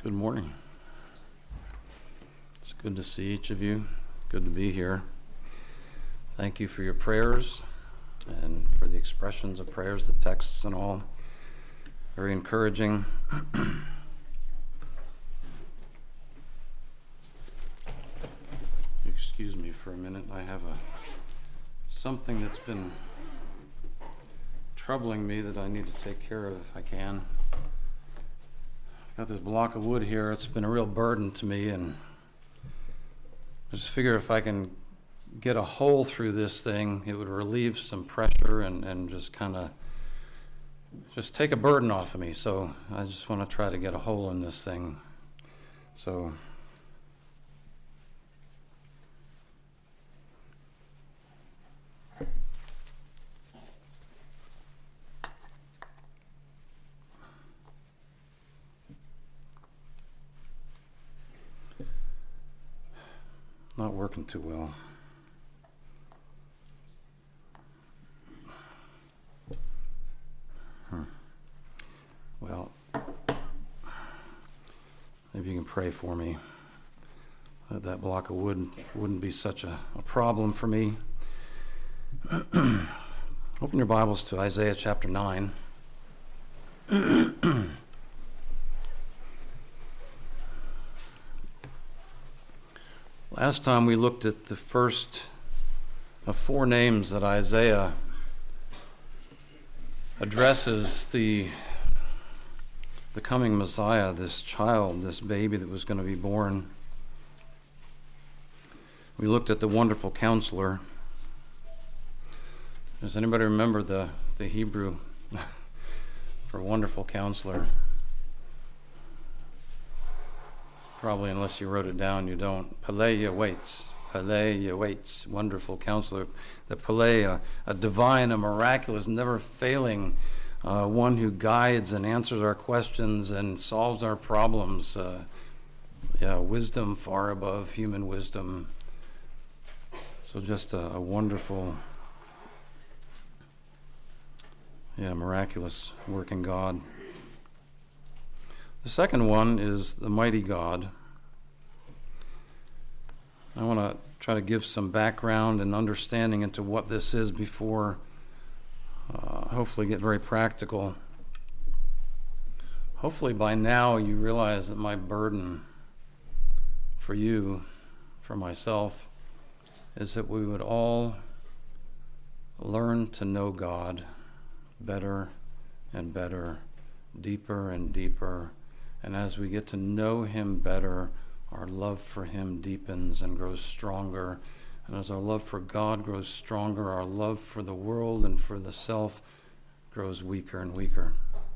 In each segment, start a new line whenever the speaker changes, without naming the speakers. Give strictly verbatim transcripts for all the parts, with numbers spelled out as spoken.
Good morning. It's good to see each of you. Good to be here. Thank you for your prayers and for the expressions of prayers, the texts and all. Very encouraging. Excuse me for a minute. I have a something that's been troubling me that I need to take care of if I can. Got this block of wood here. It's been a real burden to me, and I just figure if I can get a hole through this thing, it would relieve some pressure and, and just kind of just take a burden off of me. So I just want to try to get a hole in this thing. So not working too well. Hmm. Well, maybe you can pray for me that that block of wood wouldn't be such a, a problem for me. Open your Bibles to Isaiah chapter nine. Last time we looked at the first of four names that Isaiah addresses the, the coming Messiah, this child, this baby that was going to be born. We looked at the wonderful counselor. Does anybody remember the, the Hebrew for wonderful counselor? Probably, unless you wrote it down, you don't. Peleia waits. Peleia waits. Wonderful counselor. The Peleia, a divine, a miraculous, never failing, uh, one who guides and answers our questions and solves our problems. Uh, yeah, wisdom far above human wisdom. So just a, a wonderful, yeah, miraculous working God. The second one is the mighty God. I want to try to give some background and understanding into what this is before uh, hopefully get very practical. Hopefully by now you realize that my burden for you, for myself, is that we would all learn to know God better and better, deeper and deeper. And as we get to know him better, our love for him deepens and grows stronger. And as our love for God grows stronger, our love for the world and for the self grows weaker and weaker.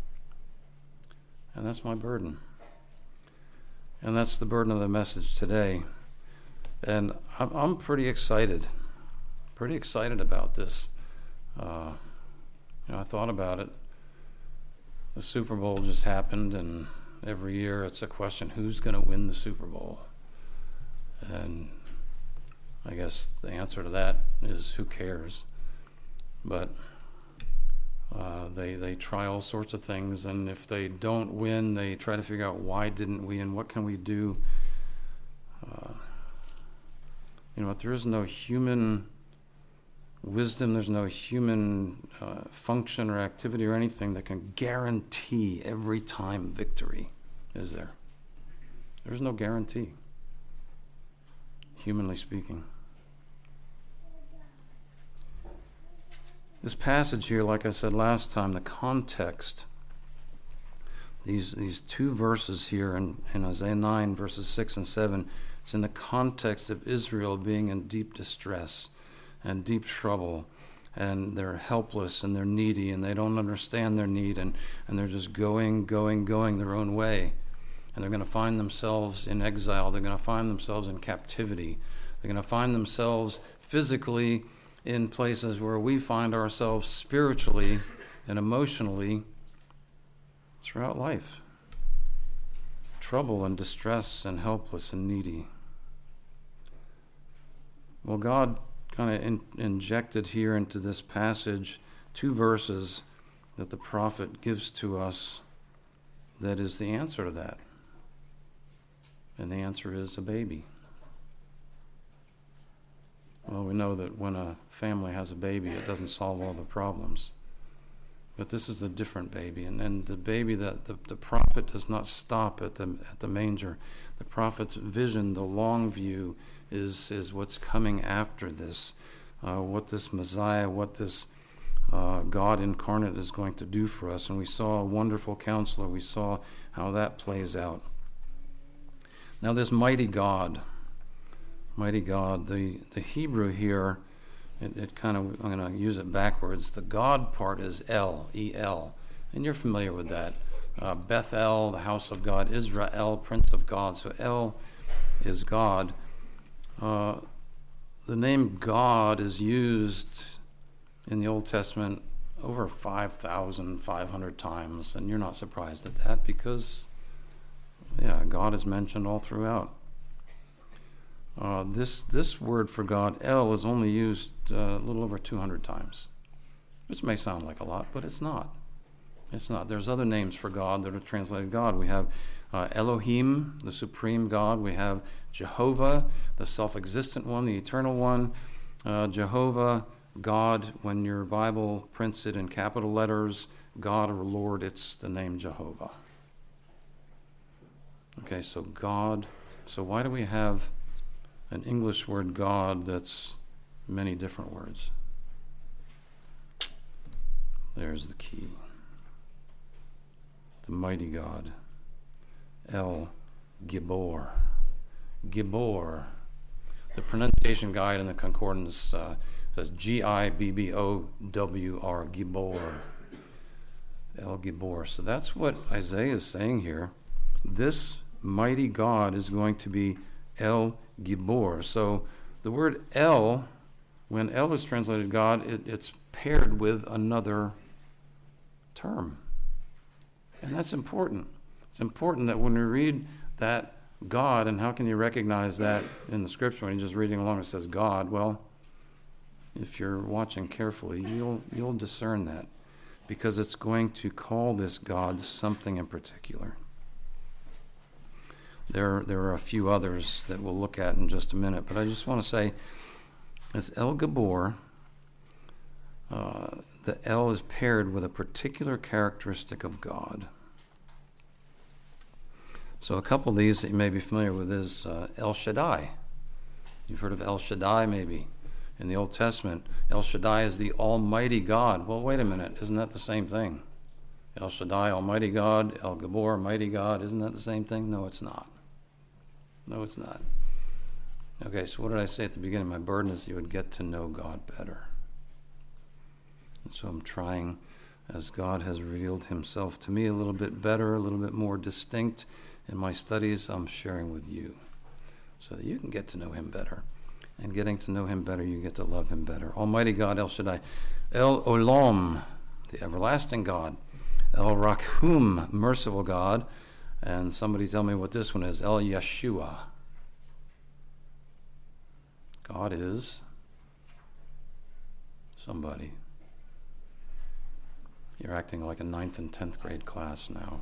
And that's my burden. And that's the burden of the message today. And I'm, I'm pretty excited, pretty excited about this. Uh, you know, I thought about it. The Super Bowl just happened, and every year it's a question, who's going to win the Super Bowl? And I guess the answer to that is who cares? But uh, they they try all sorts of things, and if they don't win, they try to figure out why didn't we and what can we do. Uh, you know what? There is no human wisdom, there's no human uh, function or activity or anything that can guarantee every time victory, is there? There's no guarantee, humanly speaking. This passage here, like I said last time, the context, these these two verses here in, in Isaiah nine, verses six and seven, it's in the context of Israel being in deep distress and deep trouble, and they're helpless and they're needy and they don't understand their need, and, and they're just going, going, going their own way. And they're going to find themselves in exile. They're going to find themselves in captivity. They're going to find themselves physically in places where we find ourselves spiritually and emotionally throughout life. Trouble and distress and helpless and needy. Well, God kind of in, injected here into this passage two verses that the prophet gives to us that is the answer to that. And the answer is a baby. Well, we know that when a family has a baby, it doesn't solve all the problems. But this is a different baby, and, and the baby that the, the prophet does not stop at the at the manger. The prophet's vision, the long view, is is what's coming after this, uh, what this Messiah, what this uh, God incarnate is going to do for us. And we saw a wonderful counselor. We saw how that plays out. Now this mighty God, mighty God, the, the Hebrew here, It, it kind of, I'm going to use it backwards. The God part is El, E L, and you're familiar with that. Uh, Bethel, the house of God. Israel, Prince of God. So El is God. Uh, the name God is used in the Old Testament over five thousand five hundred times, and you're not surprised at that because, yeah, God is mentioned all throughout. Uh, this this word for God, El, is only used uh, a little over two hundred times, which may sound like a lot, but it's not. It's not. There's other names for God that are translated God. We have uh, Elohim, the supreme God. We have Jehovah, the self-existent one, the eternal one. Uh, Jehovah, God, when your Bible prints it in capital letters, God or Lord, it's the name Jehovah. Okay, so God. So why do we have an English word God that's many different words? There's the key. The mighty God. El Gibor. Gibor. The pronunciation guide in the concordance uh, says G I B B O W R, Gibor. El Gibor. So that's what Isaiah is saying here. This mighty God is going to be El Gibor. So the word El, when El is translated God, it, it's paired with another term. And that's important. It's important that when we read that God, and how can you recognize that in the scripture when you're just reading along it says God? Well, if you're watching carefully, you'll you'll discern that, because it's going to call this God something in particular. There, there are a few others that we'll look at in just a minute, but I just want to say, as El Gibor, uh, the El is paired with a particular characteristic of God. So a couple of these that you may be familiar with is uh, El Shaddai. You've heard of El Shaddai maybe in the Old Testament. El Shaddai is the Almighty God. Well, wait a minute, isn't that the same thing? El Shaddai, Almighty God, El Gibor, Mighty God, isn't that the same thing? No, it's not. No, it's not. Okay, so what did I say at the beginning? My burden is you would get to know God better. And so I'm trying, as God has revealed himself to me a little bit better, a little bit more distinct in my studies, I'm sharing with you so that you can get to know him better. And getting to know him better, you get to love him better. Almighty God, El Shaddai. El Olam, the everlasting God. El Rakhum, merciful God. And somebody tell me what this one is. El Yeshua. God is somebody. You're acting like a ninth and tenth grade class now.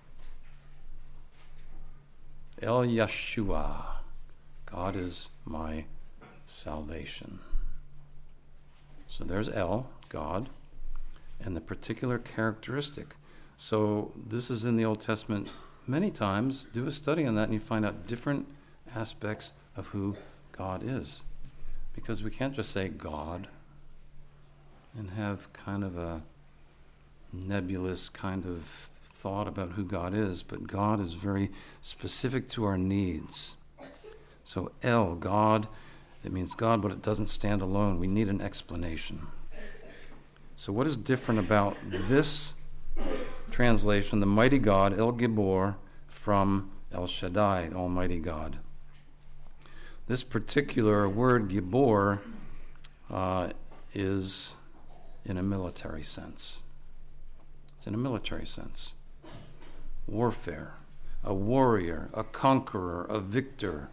El Yeshua. God is my salvation. So there's El, God, and the particular characteristic. So this is in the Old Testament many times. Do a study on that and you find out different aspects of who God is. Because we can't just say God and have kind of a nebulous kind of thought about who God is, but God is very specific to our needs. So El, God, it means God, but it doesn't stand alone. We need an explanation. So what is different about this translation, the mighty God, El Gibor, from El Shaddai, Almighty God? This particular word, Gibor, uh, is in a military sense. It's in a military sense. Warfare, a warrior, a conqueror, a victor.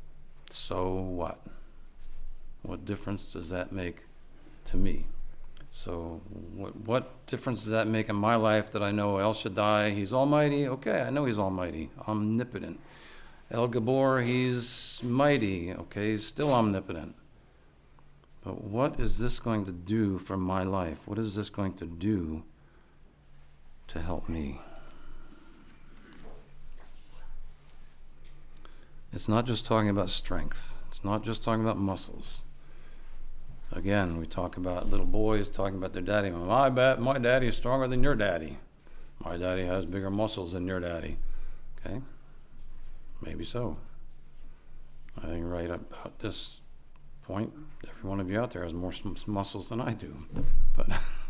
So what? What difference does that make to me? So what, what difference does that make in my life that I know El Shaddai, he's almighty? Okay, I know he's almighty, omnipotent. El Gabor, he's mighty. Okay, he's still omnipotent. But what is this going to do for my life? What is this going to do to help me? It's not just talking about strength. It's not just talking about muscles. Again, we talk about little boys talking about their daddy. My, ba- my daddy is stronger than your daddy. My daddy has bigger muscles than your daddy. Okay? Maybe so. I think right about this point, every one of you out there has more muscles than I do. But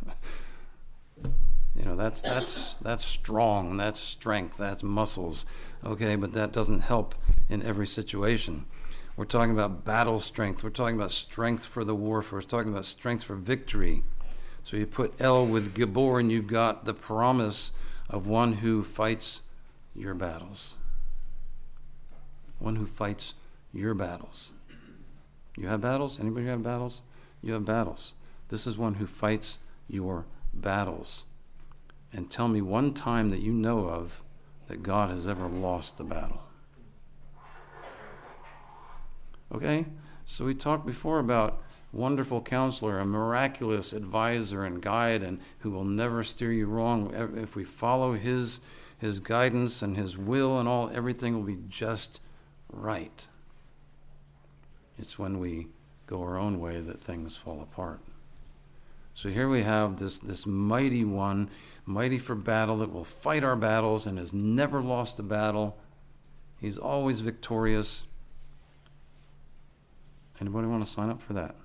you know, that's that's that's strong, that's strength, that's muscles. Okay, but that doesn't help in every situation. We're talking about battle strength. We're talking about strength for the warfare. We're talking about strength for victory. So you put El with Gabor, and you've got the promise of one who fights your battles. One who fights your battles. You have battles? Anybody have battles? You have battles. This is one who fights your battles. And tell me one time that you know of that God has ever lost the battle. Okay? So we talked before about wonderful counselor, a miraculous advisor and guide, and who will never steer you wrong. If we follow his his guidance and his will and all, everything will be just right. It's when we go our own way that things fall apart. So here we have this, this mighty one, mighty for battle, that will fight our battles and has never lost a battle. He's always victorious. Anybody want to sign up for that?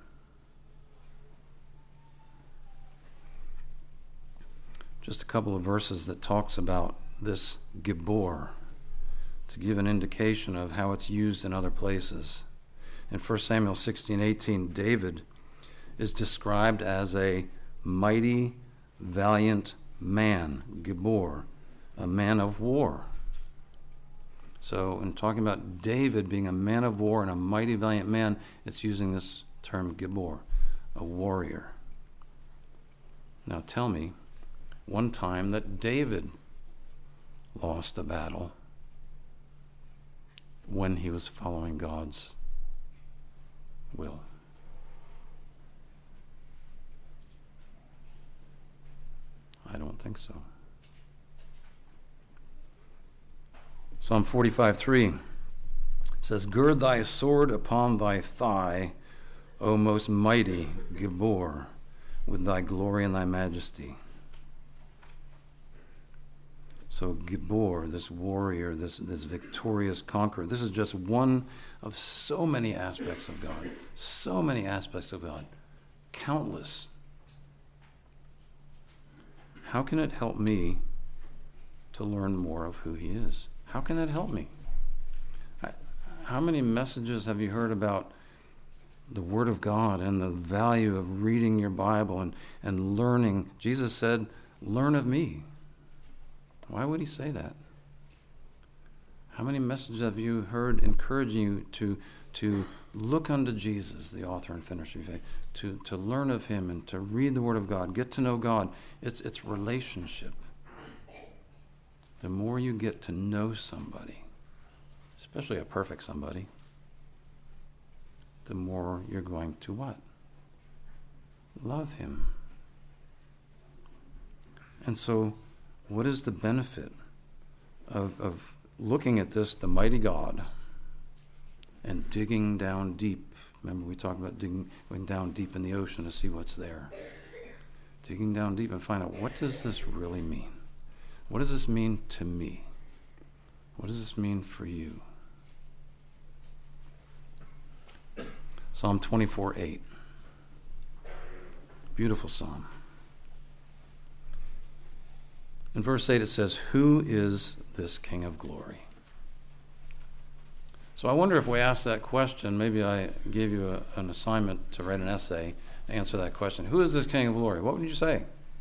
Just a couple of verses that talks about this Gibor to give an indication of how it's used in other places. In First Samuel sixteen eighteen, David is described as a mighty, valiant man, Gibor, a man of war. So in talking about David being a man of war and a mighty, valiant man, it's using this term Gibor, a warrior. Now tell me one time that David lost a battle when he was following God's will. I don't think so. Psalm forty-five three says, "Gird thy sword upon thy thigh, O most mighty Gibor, with thy glory and thy majesty." So Gibor, this warrior, this, this victorious conqueror, this is just one of so many aspects of God. So many aspects of God. Countless. How can it help me to learn more of who he is? How can that help me? I, how many messages have you heard about the Word of God and the value of reading your Bible and, and learning? Jesus said, "Learn of me." Why would he say that? How many messages have you heard encouraging you to, to look unto Jesus, the author and finisher of your faith, to, to learn of him and to read the Word of God, get to know God? It's, it's relationship. The more you get to know somebody, especially a perfect somebody, the more you're going to what? Love him. And so, what is the benefit of, of looking at this, the mighty God, and digging down deep? Remember, we talked about digging going down deep in the ocean to see what's there. Digging down deep and find out, what does this really mean? What does this mean to me? What does this mean for you? Psalm twenty-four eight. Beautiful psalm. In verse eight it says, "Who is this King of glory?" So I wonder if we ask that question, maybe I gave you a, an assignment to write an essay to answer that question. Who is this King of glory? What would you say?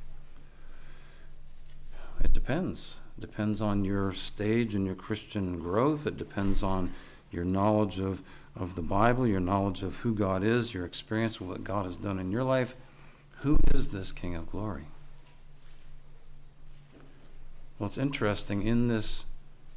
It depends. It depends on your stage and your Christian growth. It depends on your knowledge of, of the Bible, your knowledge of who God is, your experience with what God has done in your life. Who is this King of glory? Well, it's interesting in this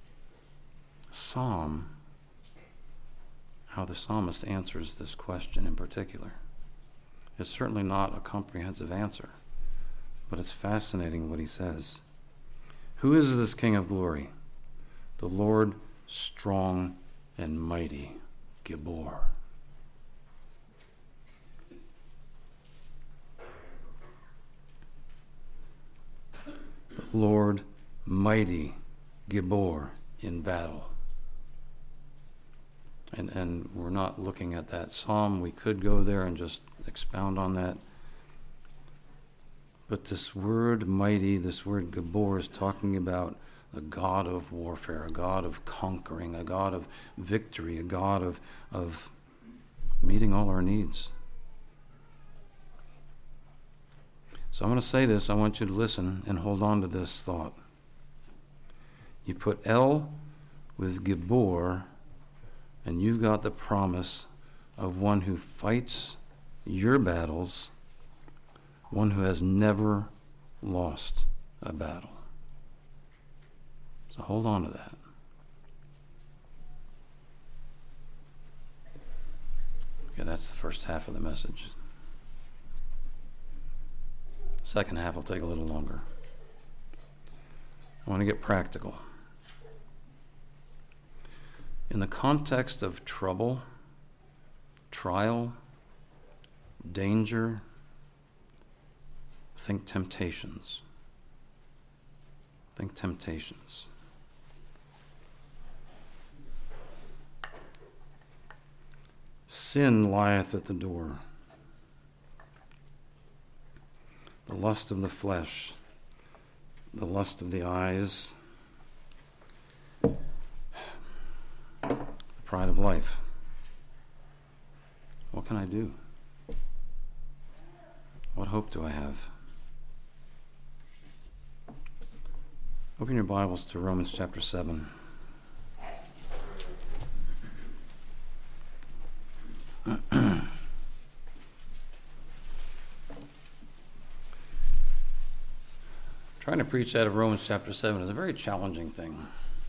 psalm how the psalmist answers this question in particular. It's certainly not a comprehensive answer, but it's fascinating what he says. Who is this King of glory? The Lord strong and mighty, Gibor. The Lord mighty, Gibor, in battle. And and we're not looking at that psalm. We could go there and just expound on that. But this word mighty, this word Gibor, is talking about a God of warfare, a God of conquering, a God of victory, a God of, of meeting all our needs. So I'm going to say this. I want you to listen and hold on to this thought. You put El with Gibor, and you've got the promise of one who fights your battles, one who has never lost a battle. So hold on to that. Okay, that's the first half of the message. Second half will take a little longer. I want to get practical. In the context of trouble, trial, danger, think temptations. Think temptations. Sin lieth at the door. The lust of the flesh, the lust of the eyes, the pride of life. What can I do? What hope do I have? Open your Bibles to Romans chapter seven. Trying to preach out of Romans chapter seven is a very challenging thing.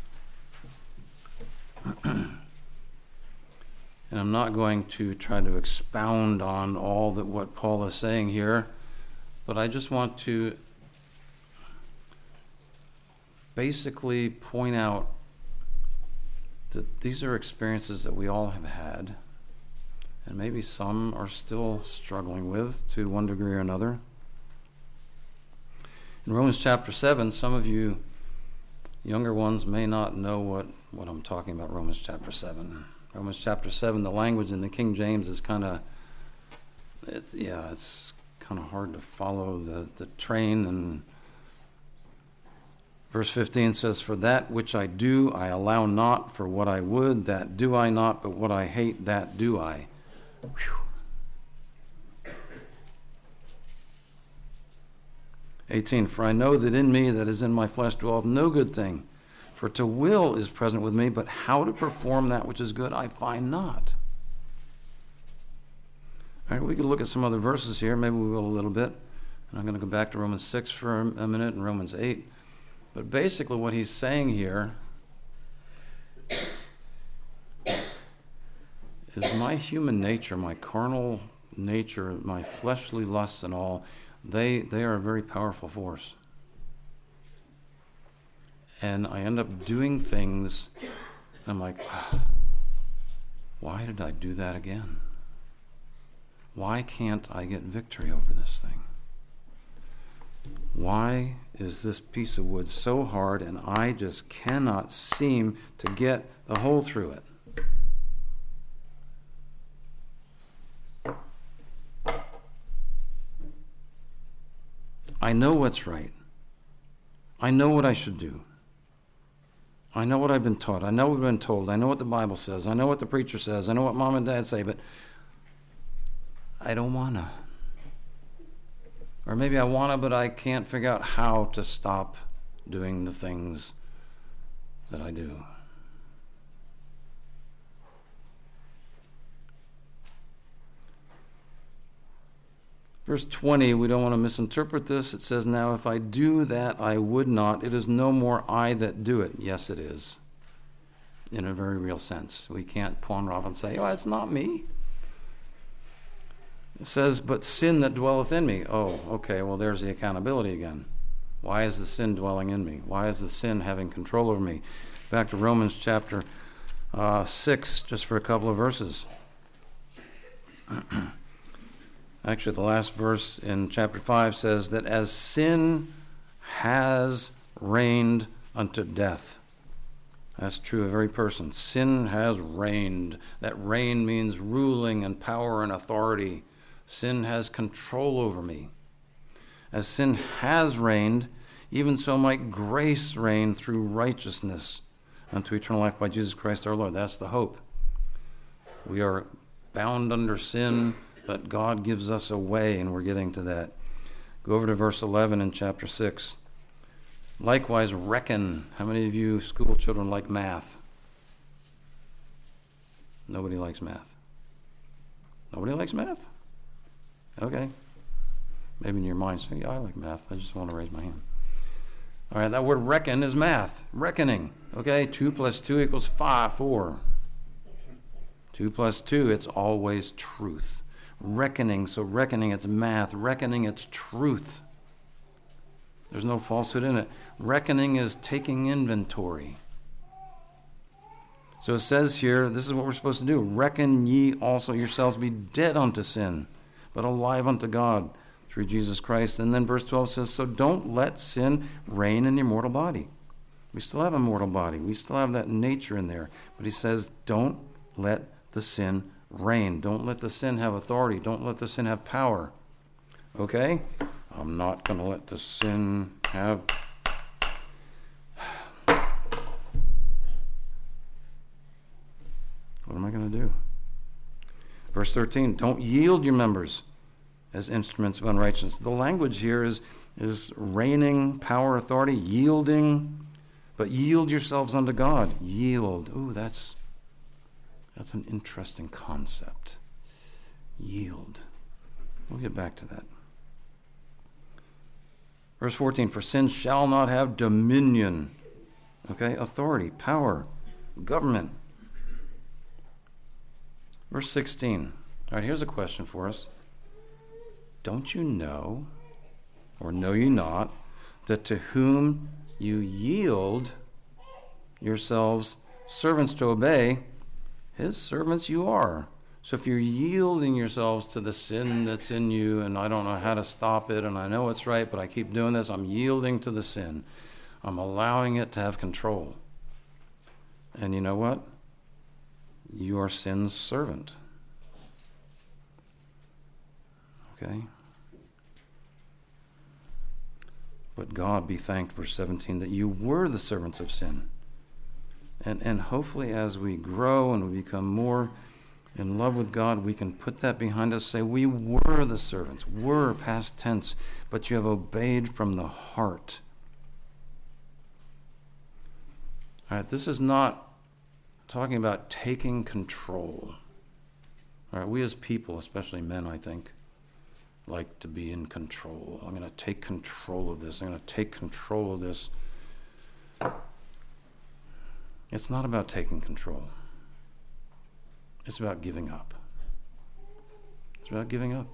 And I'm not going to try to expound on all that what Paul is saying here, but I just want to basically point out that these are experiences that we all have had, and maybe some are still struggling with to one degree or another. In Romans chapter seven, some of you younger ones may not know what, what I'm talking about, Romans chapter seven. Romans chapter seven, the language in the King James is kind of, it, yeah, it's kind of hard to follow the, the train. And verse fifteen says, "For that which I do, I allow not, for what I would, that do I not, but what I hate, that do I." Whew. eighteen, "For I know that in me, that is in my flesh, dwelleth no good thing. For to will is present with me, but how to perform that which is good I find not." All right, we could look at some other verses here. Maybe we will a little bit. And I'm going to go back to Romans six for a minute and Romans eight. But basically what he's saying here is my human nature, my carnal nature, my fleshly lusts and all, they, they are a very powerful force. And I end up doing things, and I'm like, ah, why did I do that again? Why can't I get victory over this thing? Why is this piece of wood so hard and I just cannot seem to get the hole through it? I know what's right. I know what I should do. I know what I've been taught. I know what I've been told. I know what the Bible says. I know what the preacher says. I know what mom and dad say, but I don't want to. Or maybe I want to, but I can't figure out how to stop doing the things that I do. Verse twenty, we don't want to misinterpret this. It says, now if I do that I would not, it is no more I that do it. Yes, it is. In a very real sense. We can't pawn off and say, oh, it's not me. It says, but sin that dwelleth in me. Oh, okay, well, there's the accountability again. Why is the sin dwelling in me? Why is the sin having control over me? Back to Romans chapter uh, six, just for a couple of verses. Actually, the last verse in chapter five says that as sin has reigned unto death. That's true of every person. Sin has reigned. That reign means ruling and power and authority. Sin has control over me. As sin has reigned, even so might grace reign through righteousness unto eternal life by Jesus Christ our Lord. That's the hope. We are bound under sin, but God gives us a way, and we're getting to that. Go over to verse eleven in chapter six. Likewise, reckon. How many of you school children like math? Nobody likes math. Nobody likes math? Okay. Maybe in your mind, say, yeah, I like math. I just want to raise my hand. All right, that word reckon is math. Reckoning. Okay, two plus two equals five, four. Two plus two, it's always truth. Reckoning, so reckoning, it's math. Reckoning, it's truth. There's no falsehood in it. Reckoning is taking inventory. So it says here, this is what we're supposed to do. Reckon ye also yourselves be dead unto sin, but alive unto God through Jesus Christ. And then verse twelve says, so don't let sin reign in your mortal body. We still have a mortal body. We still have that nature in there. But he says, don't let the sin reign. Don't let the sin have authority. Don't let the sin have power. Okay? I'm not going to let the sin have... What am I going to do? Verse thirteen, don't yield your members as instruments of unrighteousness. The language here is, is reigning, power, authority, yielding, but yield yourselves unto God. Yield. Ooh, that's, that's an interesting concept. Yield. We'll get back to that. Verse fourteen, for sin shall not have dominion. Okay, authority, power, government. Verse sixteen. All right, here's a question for us. Don't you know, or know you not, that to whom you yield yourselves servants to obey, his servants you are. So if you're yielding yourselves to the sin that's in you, and I don't know how to stop it, and I know it's right, but I keep doing this, I'm yielding to the sin. I'm allowing it to have control. And you know what? You are sin's servant. Okay? But God be thanked, verse seventeen, that you were the servants of sin. And, and hopefully as we grow and we become more in love with God, we can put that behind us, say we were the servants, were past tense, but you have obeyed from the heart. All right, this is not talking about taking control. All right, we as people, especially men, I think, like to be in control. I'm going to take control of this. I'm going to take control of this. It's not about taking control. It's about giving up. It's about giving up.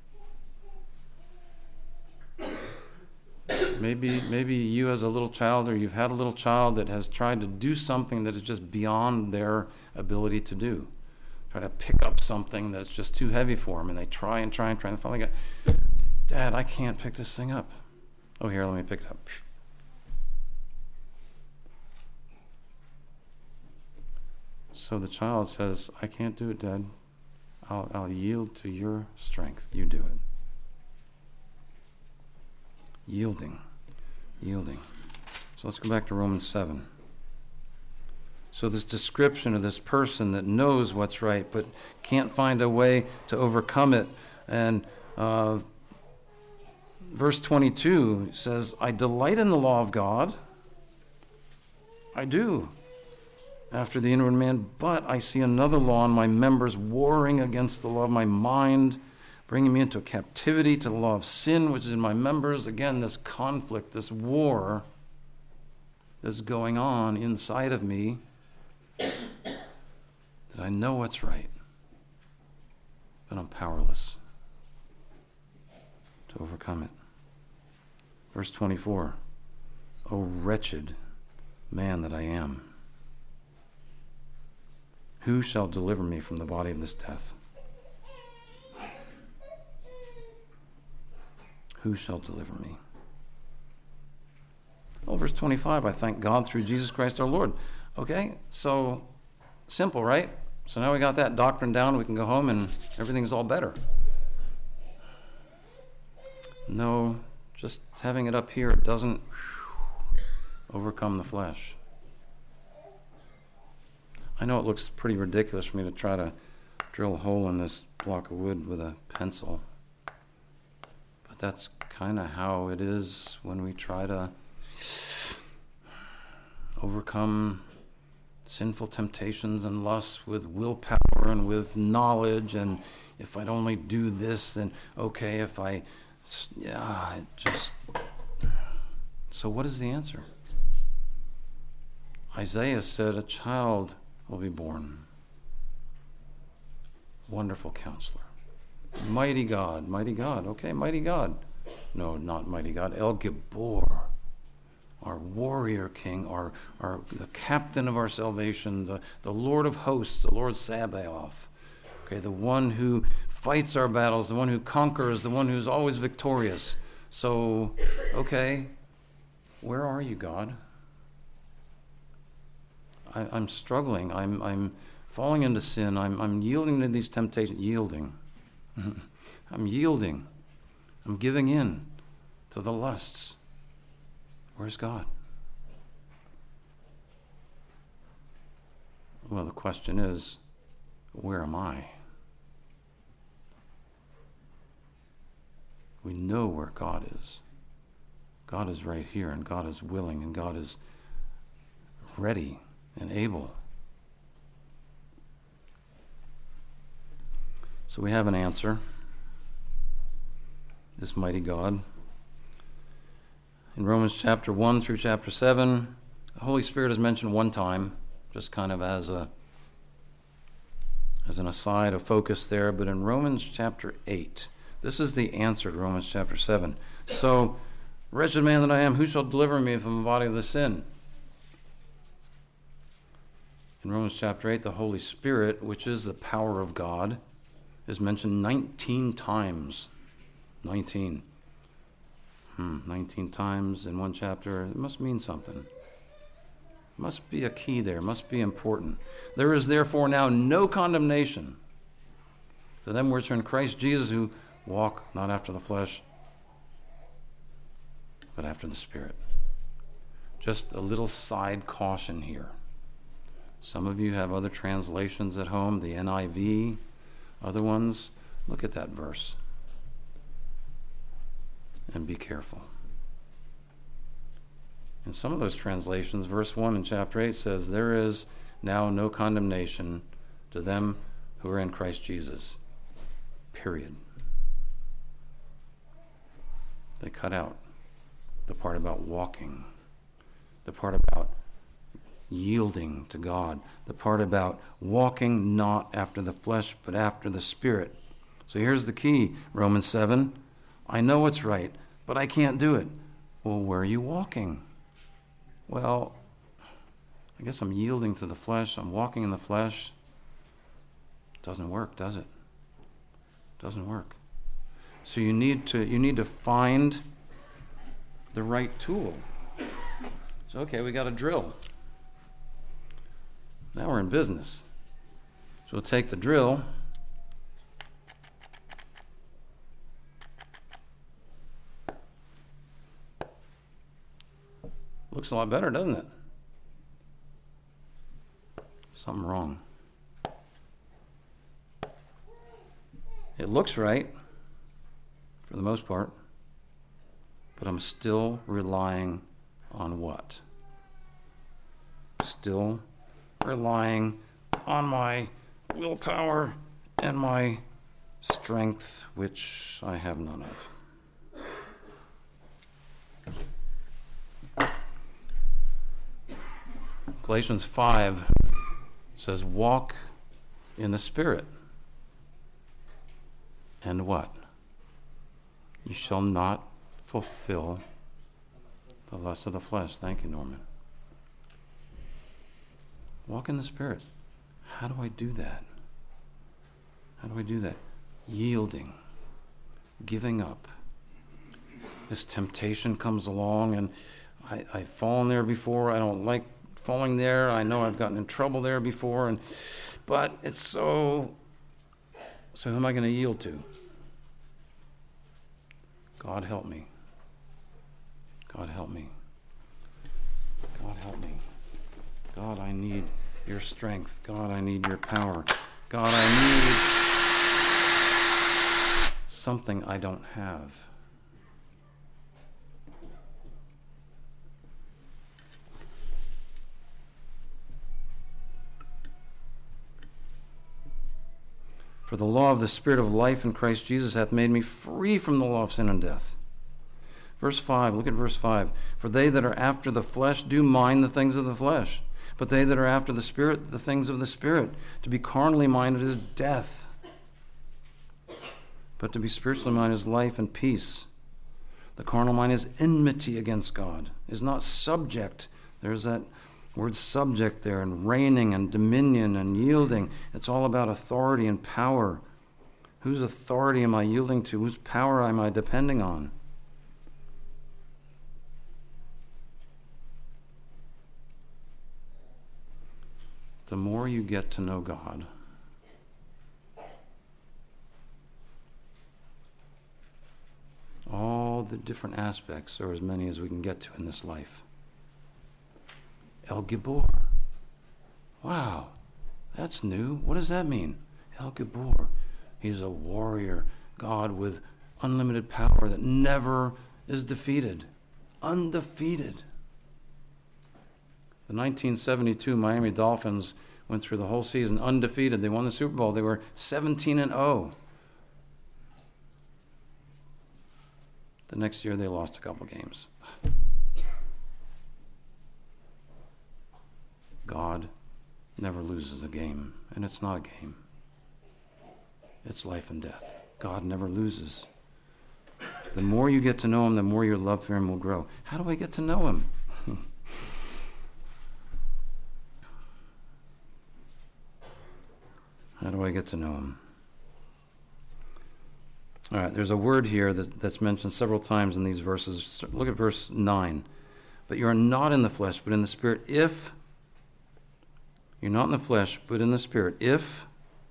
Maybe maybe you as a little child, or you've had a little child that has tried to do something that is just beyond their ability to do. Try to pick up something that's just too heavy for them, and they try and try and try and finally go, Dad, I can't pick this thing up. Oh, here, let me pick it up. So the child says, I can't do it, Dad. I'll, I'll yield to your strength. You do it. Yielding. Yielding. So let's go back to Romans seven. So this description of this person that knows what's right but can't find a way to overcome it. And uh, verse twenty-two says, I delight in the law of God. I do. After the inward man, but I see another law in my members warring against the law of my mind, bringing me into captivity to the law of sin, which is in my members. Again, this conflict, this war that's going on inside of me, that I know what's right, but I'm powerless to overcome it. Verse twenty-four, O wretched man that I am, who shall deliver me from the body of this death? Who shall deliver me? Well, verse twenty-five, I thank God through Jesus Christ our Lord. Okay, so simple, right? So now we got that doctrine down, we can go home and everything's all better. No, just having it up here, it doesn't overcome the flesh. I know it looks pretty ridiculous for me to try to drill a hole in this block of wood with a pencil. But that's kind of how it is when we try to overcome sinful temptations and lusts with willpower and with knowledge. And if I'd only do this, then okay, if I, yeah, it just... So what is the answer? Isaiah said, a child will be born. Wonderful Counselor. Mighty God, mighty God. Okay, mighty God. No, not mighty God. El Gibor, our warrior king, our, our the captain of our salvation, the, the Lord of hosts, the Lord Sabaoth. Okay, the one who fights our battles, the one who conquers, the one who's always victorious. So, okay, where are you, God? I, I'm struggling. I'm I'm falling into sin. I'm I'm yielding to these temptations. Yielding. I'm yielding. I'm giving in to the lusts. Where's God? Well, the question is, where am I? We know where God is. God is right here, and God is willing, and God is ready and able. So we have an answer. This mighty God. In Romans chapter one through chapter seven, the Holy Spirit is mentioned one time, just kind of as a as an aside, a focus there. But in Romans chapter eight, this is the answer to Romans chapter seven. So, wretched man that I am, who shall deliver me from the body of the sin? In Romans chapter eight, the Holy Spirit, which is the power of God, is mentioned nineteen times. nineteen. Hmm, nineteen times in one chapter. It must mean something. Must be a key there. Must be important. There is therefore now no condemnation to them which are in Christ Jesus, who walk not after the flesh, but after the Spirit. Just a little side caution here. Some of you have other translations at home, the N I V, other ones. Look at that verse and be careful. In some of those translations, verse one in chapter eight says, there is now no condemnation to them who are in Christ Jesus. Period. They cut out the part about walking, the part about yielding to God, the part about walking not after the flesh, but after the Spirit. So here's the key, Romans seven. I know what's right, but I can't do it. Well, where are you walking? Well, I guess I'm yielding to the flesh. I'm walking in the flesh. Doesn't work, does it? Doesn't work. So you need to you need to find the right tool. So okay, we got a drill. Now we're in business. So we'll take the drill. Looks a lot better, doesn't it? Something wrong. It looks right, for the most part, but I'm still relying on what? Still relying on my willpower and my strength which I have none of. Galatians five says, walk in the Spirit. And what? You shall not fulfill the lust of the flesh. Thank you, Norman. Walk in the Spirit. How do I do that? How do I do that? Yielding. Giving up. This temptation comes along, and I, I've fallen there before. I don't like falling there. I know I've gotten in trouble there before, and but it's so... So who am I going to yield to? God help me. God help me. God help me. God, I need your strength. God, I need your power. God, I need something I don't have. For the law of the Spirit of life in Christ Jesus hath made me free from the law of sin and death. Verse five, look at verse five. For they that are after the flesh do mind the things of the flesh, but they that are after the Spirit, the things of the Spirit. To be carnally minded is death, but to be spiritually minded is life and peace. The carnal mind is enmity against God, is not subject. There's that word subject there, and reigning and dominion and yielding. It's all about authority and power. Whose authority am I yielding to? Whose power am I depending on? The more you get to know God, all the different aspects, or as many as we can get to in this life. El Gibor. Wow, that's new. What does that mean? El Gibor. He's a warrior, God with unlimited power that never is defeated. Undefeated. The nineteen seventy-two Miami Dolphins went through the whole season undefeated. They won the Super Bowl. They were seventeen and oh. The next year they lost a couple games. God never loses a game, and it's not a game. It's life and death. God never loses. The more you get to know him, the more your love for him will grow. How do I get to know him? How do I get to know him? All right, there's a word here that, that's mentioned several times in these verses. Look at verse nine. But you are not in the flesh, but in the Spirit, if... You're not in the flesh, but in the Spirit. If,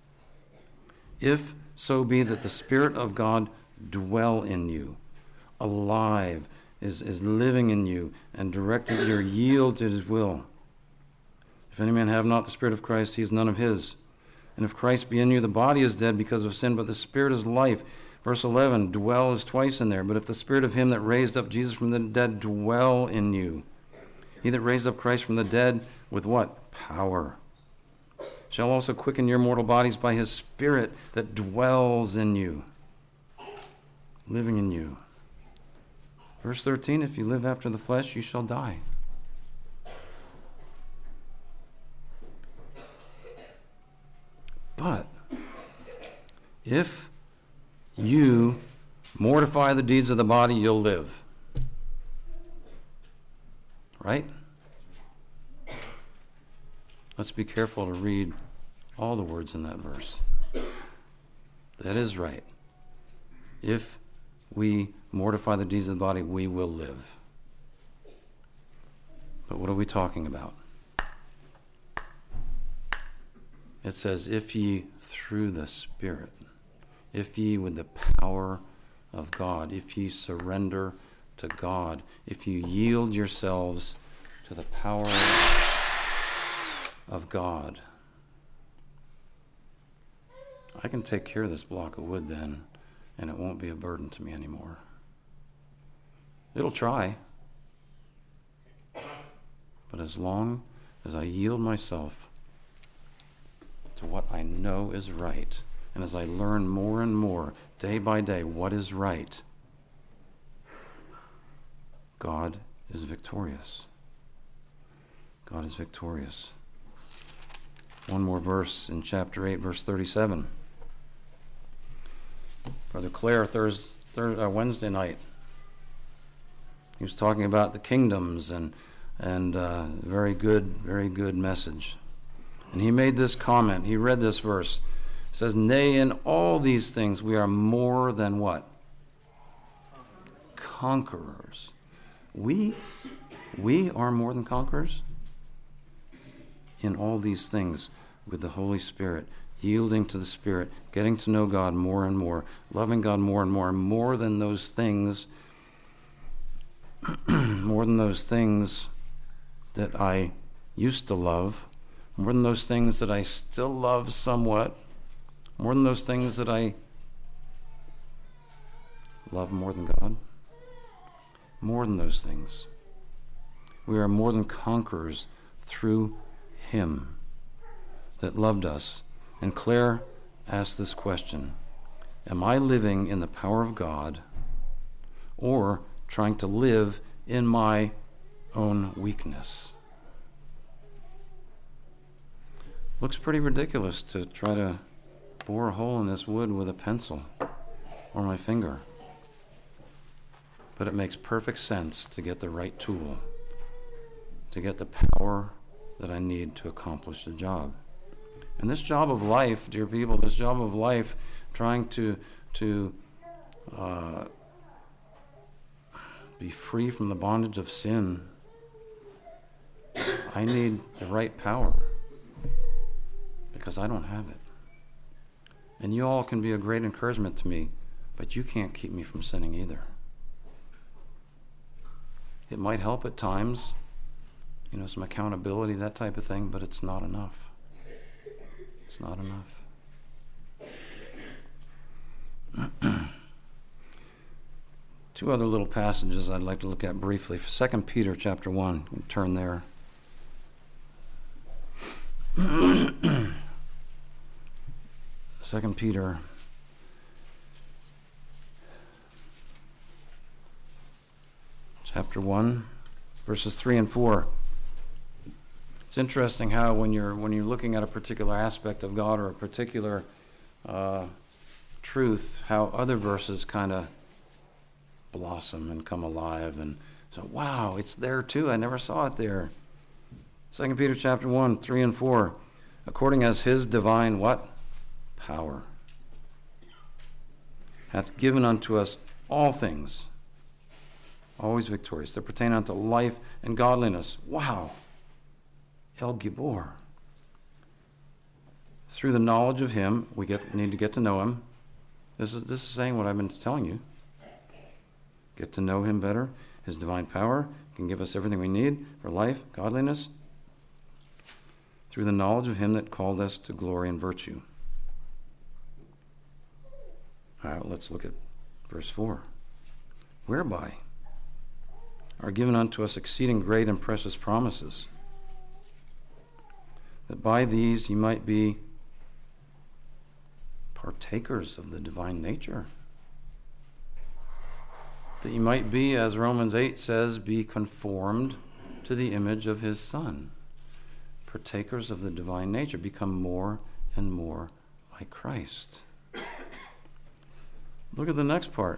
if so be that the Spirit of God dwell in you, alive, is, is living in you, and directing your yield to his will. If any man have not the Spirit of Christ, he is none of his. And if Christ be in you, the body is dead because of sin, but the Spirit is life. Verse eleven, dwell is twice in there. But if the Spirit of him that raised up Jesus from the dead dwell in you, he that raised up Christ from the dead with what? Power. Shall also quicken your mortal bodies by his Spirit that dwells in you, living in you. Verse thirteen, if you live after the flesh, you shall die. But if you mortify the deeds of the body, you'll live. Right? Let's be careful to read all the words in that verse. That is right. If we mortify the deeds of the body, we will live. But what are we talking about? It says, if ye through the Spirit, if ye with the power of God, if ye surrender to God, if you yield yourselves to the power of God, I can take care of this block of wood then, and it won't be a burden to me anymore. It'll try. But as long as I yield myself to what I know is right, and as I learn more and more, day by day, what is right, God is victorious. God is victorious. One more verse in chapter eight, verse thirty-seven. Brother Clare, Thursday, Thursday, uh, Wednesday night, he was talking about the kingdoms and and uh, very good, very good message. And he made this comment. He read this verse. It says, "Nay, in all these things we are more than what? Conquerors." We, we are more than conquerors in all these things with the Holy Spirit, yielding to the Spirit, getting to know God more and more, loving God more and more, more than those things, more than those things that I used to love, more than those things that I still love somewhat, more than those things that I love more than God, more than those things. We are more than conquerors through Him that loved us. And Claire asked this question: am I living in the power of God or trying to live in my own weakness? Looks pretty ridiculous to try to bore a hole in this wood with a pencil or my finger. But it makes perfect sense to get the right tool, to get the power that I need to accomplish the job. And this job of life, dear people, this job of life, trying to to uh, be free from the bondage of sin, I need the right power because I don't have it. And you all can be a great encouragement to me, but you can't keep me from sinning either. It might help at times, you know, some accountability, that type of thing, but it's not enough. It's not enough. Two other little passages I'd like to look at briefly. Second Peter chapter one, you can turn there. Second Peter chapter one, verses three and four. It's interesting how when you're when you're looking at a particular aspect of God or a particular uh, truth, how other verses kind of blossom and come alive, and so wow, it's there too. I never saw it there. Second Peter chapter one, three and four. According as His divine what? Power hath given unto us all things, always victorious, that pertain unto life and godliness. Wow. El Gibor. Through the knowledge of Him, we get need to get to know Him. This is this is saying what I've been telling you. Get to know Him better. His divine power can give us everything we need for life, godliness, through the knowledge of Him that called us to glory and virtue. All right, let's look at verse four. Whereby are given unto us exceeding great and precious promises, that by these ye might be partakers of the divine nature. That ye might be, as Romans eight says, be conformed to the image of His Son. Partakers of the divine nature, become more and more like Christ. Look at the next part.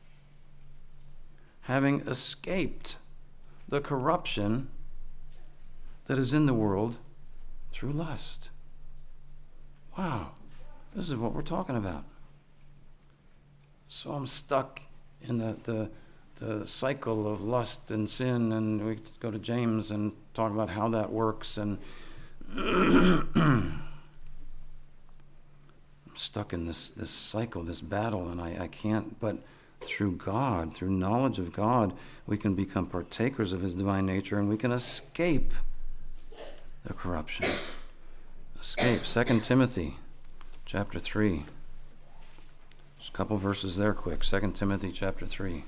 Having escaped the corruption that is in the world through lust. Wow, this is what we're talking about. So I'm stuck in the, the, the cycle of lust and sin, and we go to James and talk about how that works, and I'm stuck in this, this cycle, this battle, and I, I can't, but through God, through knowledge of God, we can become partakers of His divine nature, and we can escape the corruption. Escape. Second Timothy chapter three. Just a couple verses there quick. Second Timothy chapter three.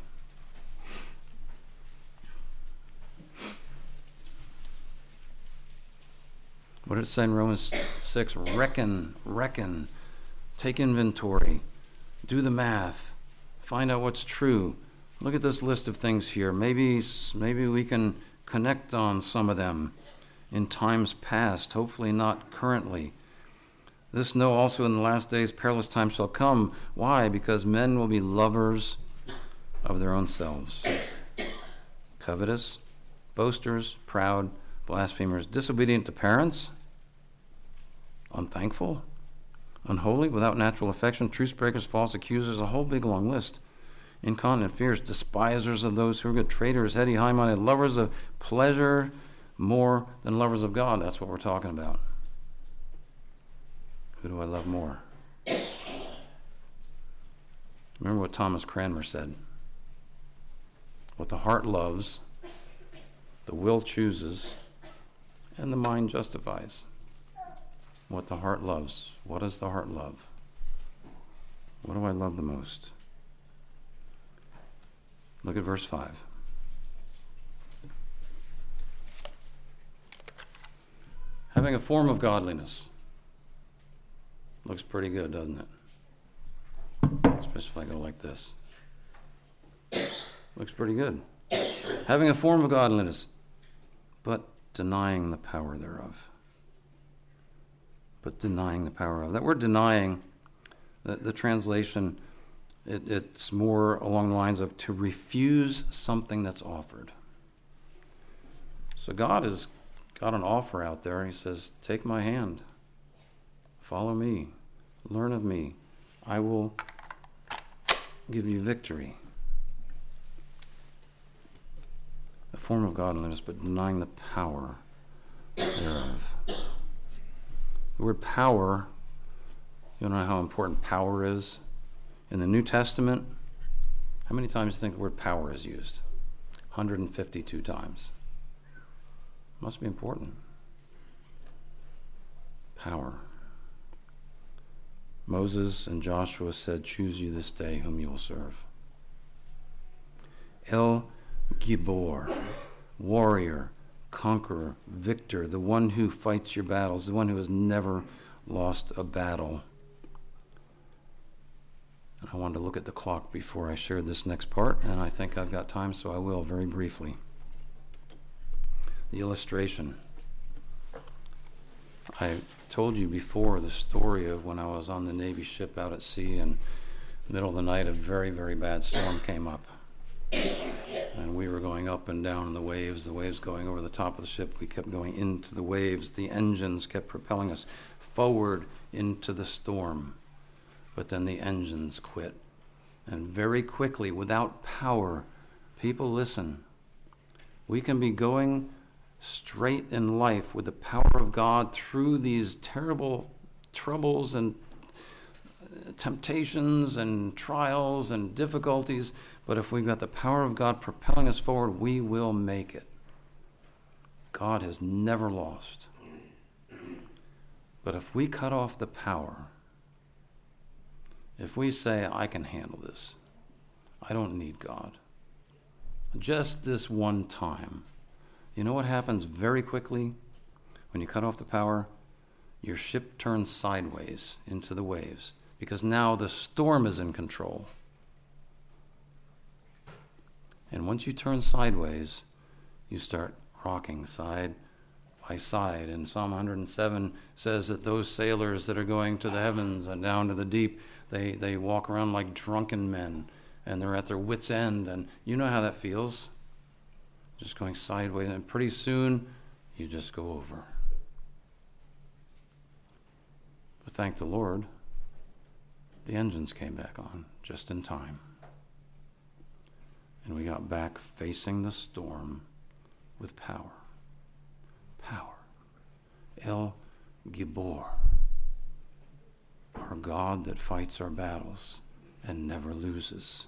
What did it say in Romans six? Reckon, reckon Take inventory. Do the math. Find out what's true. Look at this list of things here. Maybe, maybe we can connect on some of them in times past, hopefully not currently. This know also in the last days perilous times shall come. Why? Because men will be lovers of their own selves, covetous, boasters, proud, blasphemers, disobedient to parents, unthankful, unholy, without natural affection, truce breakers, false accusers, a whole big long list. Incontinent, fierce, despisers of those who are good, traitors, heady, high-minded, lovers of pleasure more than lovers of God. That's what we're talking about. Who do I love more? Remember what Thomas Cranmer said. What the heart loves, the will chooses, and the mind justifies. What the heart loves. What does the heart love? What do I love the most? Look at verse five. Having a form of godliness. Looks pretty good, doesn't it? Especially if I go like this. Looks pretty good. Having a form of godliness, but denying the power thereof. But denying the power of. That word denying, the, the translation, it, it's more along the lines of to refuse something that's offered. So God has got an offer out there. He says, take my hand. Follow me. Learn of me. I will give you victory. A form of godliness, but denying the power thereof. The word power, you know how important power is? In the New Testament, how many times do you think the word power is used? one hundred fifty-two times. Must be important. Power. Moses and Joshua said, choose you this day whom you will serve. El Gibor, warrior, conqueror, victor, the one who fights your battles, the one who has never lost a battle. And I wanted to look at the clock before I shared this next part, and I think I've got time, so I will very briefly. The illustration. I told you before the story of when I was on the Navy ship out at sea, and in the middle of the night a very, very bad storm came up. And we were going up and down in the waves, the waves going over the top of the ship. We kept going into the waves. The engines kept propelling us forward into the storm. But then the engines quit. And very quickly, without power, people listen. We can be going straight in life with the power of God through these terrible troubles and temptations and trials and difficulties. But if we've got the power of God propelling us forward, we will make it. God has never lost. But if we cut off the power, if we say, I can handle this, I don't need God, just this one time, you know what happens very quickly when you cut off the power? Your ship turns sideways into the waves because now the storm is in control. And once you turn sideways, you start rocking side by side. And Psalm one hundred seven says that those sailors that are going to the heavens and down to the deep, they, they walk around like drunken men, and they're at their wits' end. And you know how that feels. Just going sideways, and pretty soon you just go over. But thank the Lord, the engines came back on just in time. And we got back facing the storm with power. Power. El Gibor. Our God that fights our battles and never loses.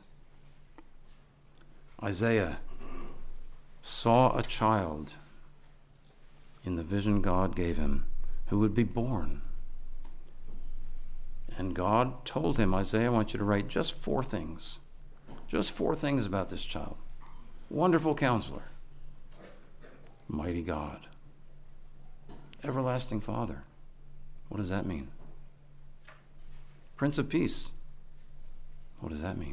Isaiah saw a child in the vision God gave him who would be born. And God told him, Isaiah, I want you to write just four things. Just four things about this child. Wonderful Counselor. Mighty God. Everlasting Father. What does that mean? Prince of Peace. What does that mean?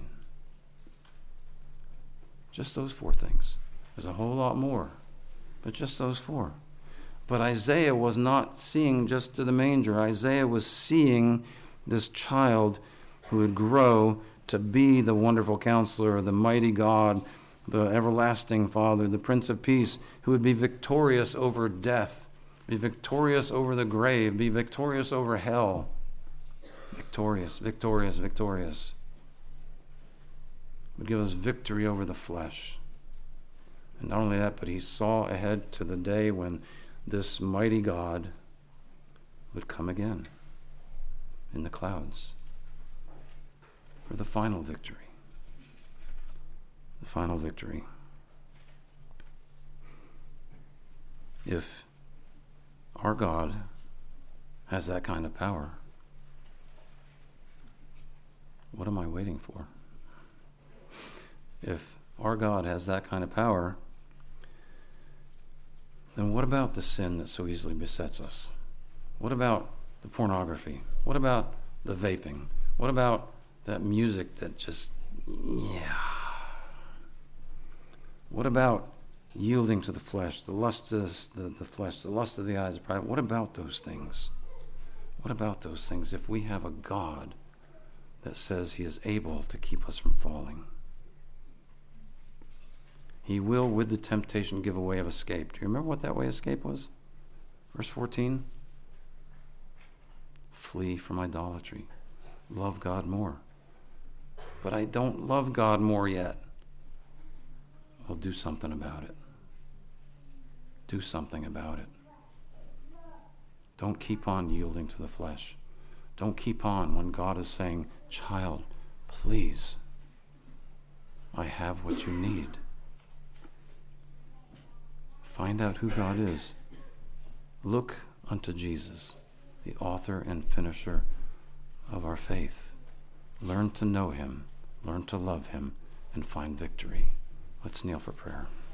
Just those four things. There's a whole lot more, but just those four. But Isaiah was not seeing just to the manger. Isaiah was seeing this child who would grow to be the wonderful counselor, the mighty God, the everlasting Father, the Prince of Peace, who would be victorious over death, be victorious over the grave, be victorious over hell. Victorious, victorious, victorious. Would give us victory over the flesh. And not only that, but he saw ahead to the day when this mighty God would come again in the clouds for the final victory. The final victory. If our God has that kind of power, what am I waiting for? If our God has that kind of power, then what about the sin that so easily besets us? What about the pornography? What about the vaping? What about that music that just, yeah. What about yielding to the flesh, the lust of the, the flesh, the lust of the eyes, the pride? What about those things? What about those things if we have a God that says he is able to keep us from falling? He will, with the temptation, give a way of escape. Do you remember what that way of escape was? Verse fourteen. Flee from idolatry. Love God more. But I don't love God more yet. Well, do something about it. Do something about it. Don't keep on yielding to the flesh. Don't keep on when God is saying, child, please, I have what you need. Find out who God is. Look unto Jesus, the author and finisher of our faith. Learn to know him, learn to love him, and find victory. Let's kneel for prayer.